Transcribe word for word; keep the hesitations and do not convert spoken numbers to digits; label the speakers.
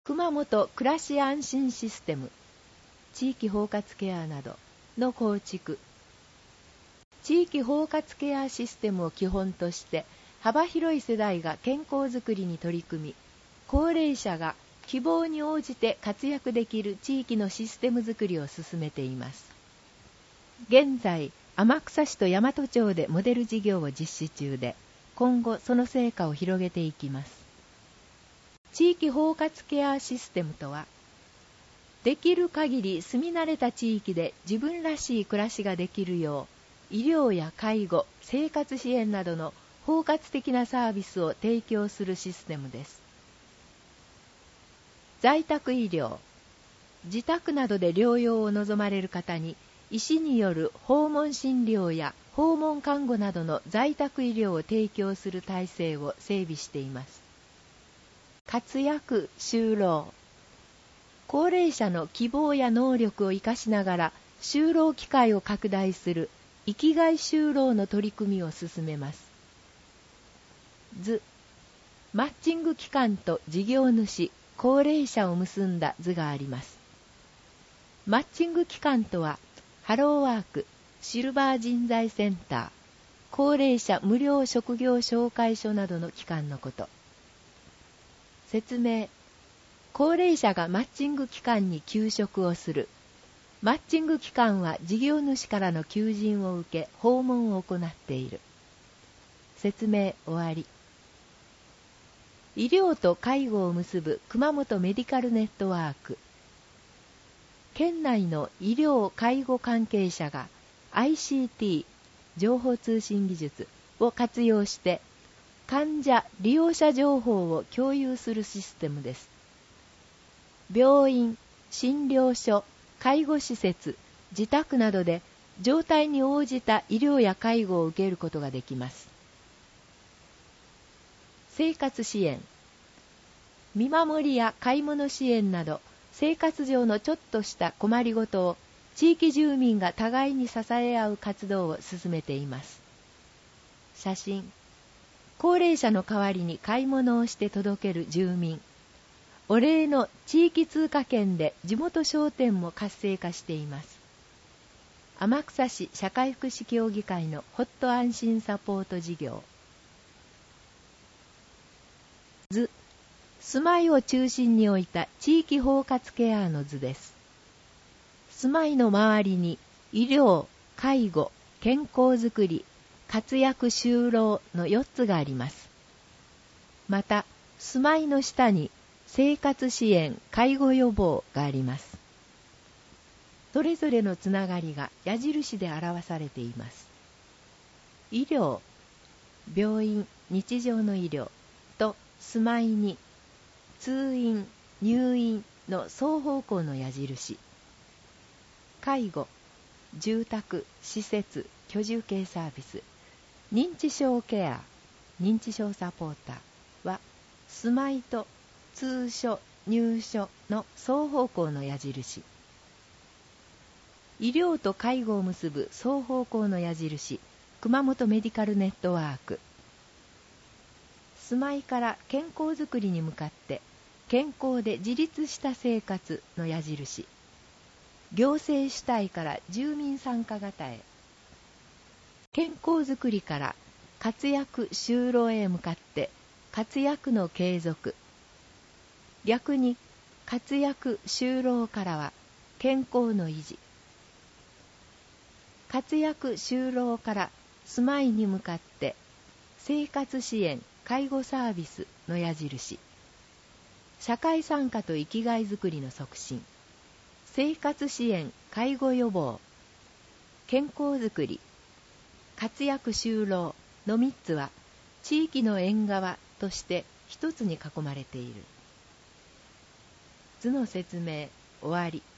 Speaker 1: 熊本暮らし安心システム、地域包括ケアなどの構築。地域包括ケアシステムを基本として幅広い世代が健康づくりに取り組み、高齢者が希望に応じて活躍できる地域のシステムづくりを進めています。現在、天草市と大和町でモデル事業を実施中で、今後その成果を広げていきます。地域包括ケアシステムとは、できる限り住み慣れた地域で自分らしい暮らしができるよう、医療や介護、生活支援などの包括的なサービスを提供するシステムです。在宅医療、自宅などで療養を望まれる方に、医師による訪問診療や訪問看護などの在宅医療を提供する体制を整備しています。活躍就労、高齢者の希望や能力を生かしながら就労機会を拡大する生きがい就労の取り組みを進めます。図、マッチング機関と事業主、高齢者を結んだ図があります。マッチング機関とは、ハローワーク、シルバー人材センター、高齢者無料職業紹介所などの機関のこと。説明。高齢者がマッチング機関に求職をする。マッチング機関は事業主からの求人を受け、訪問を行っている。説明終わり。医療と介護を結ぶ熊本メディカルネットワーク。県内の医療・介護関係者が アイシーティー、情報通信技術を活用して、患者・利用者情報を共有するシステムです。病院、診療所、介護施設、自宅などで状態に応じた医療や介護を受けることができます。生活支援、見守りや買い物支援など生活上のちょっとした困りごとを地域住民が互いに支え合う活動を進めています。写真、高齢者の代わりに買い物をして届ける住民。お礼の地域通貨券で地元商店も活性化しています。天草市社会福祉協議会のホット安心サポート事業。図、住まいを中心に置いた地域包括ケアの図です。住まいの周りに医療、介護、健康づくり、活躍就労のよっつがあります。また、住まいの下に生活支援・介護予防があります。それぞれのつながりが矢印で表されています。医療、病院、日常の医療と住まいに通院、入院の双方向の矢印。介護、住宅、施設、居住系サービス、認知症ケア、認知症サポーターは住まいと通所、入所の双方向の矢印。医療と介護を結ぶ双方向の矢印、熊本メディカルネットワーク。住まいから健康づくりに向かって健康で自立した生活の矢印。行政主体から住民参加型へ。健康づくりから活躍就労へ向かって活躍の継続。逆に活躍就労からは健康の維持。活躍就労から住まいに向かって生活支援・介護サービスの矢印。社会参加と生きがいづくりの促進。生活支援・介護予防。健康づくり。活躍就労のみっつは地域の縁側として一つに囲まれている。図の説明終わり。